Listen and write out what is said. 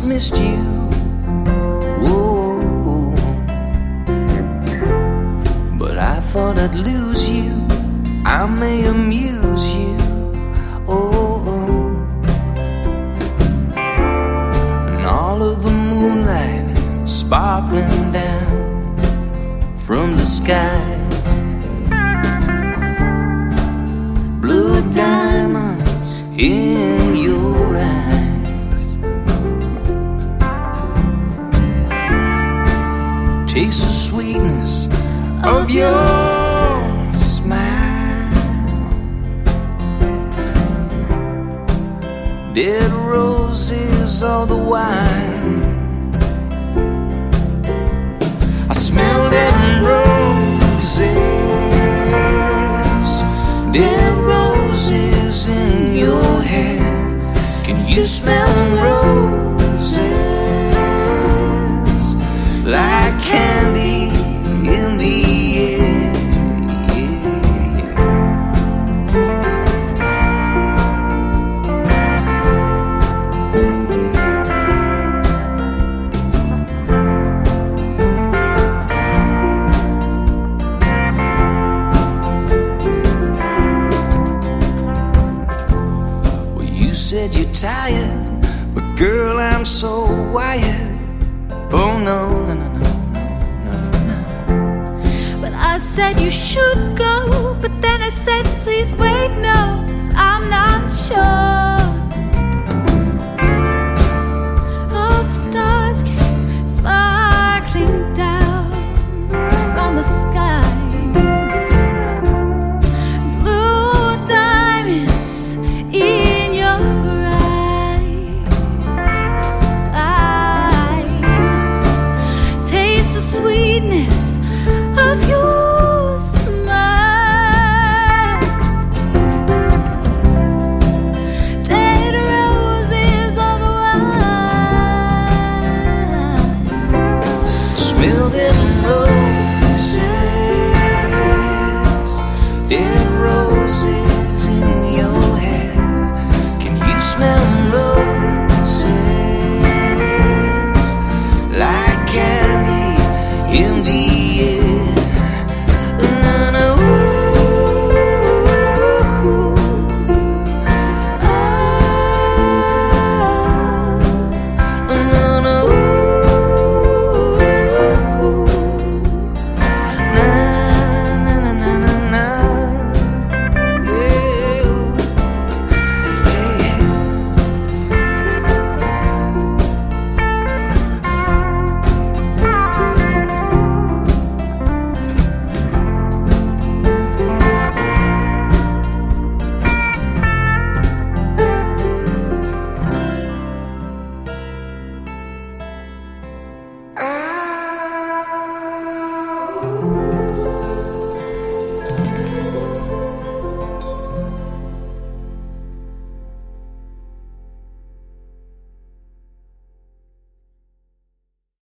just missed you. Whoa. But I thought I'd lose you. I may amuse you. Oh. And all of the moonlight sparkling down from the sky. Blue diamonds in your eyes. Taste the sweetness of your smile. Dead roses all the while. I smell dead roses. Dead roses in your hair. Can you smell roses like candy in the air? You said you're tired, but girl, I'm so wired. Oh no, no, no, no, no, no. But I said you should go, but then I said please wait, no, 'cause I'm not sure.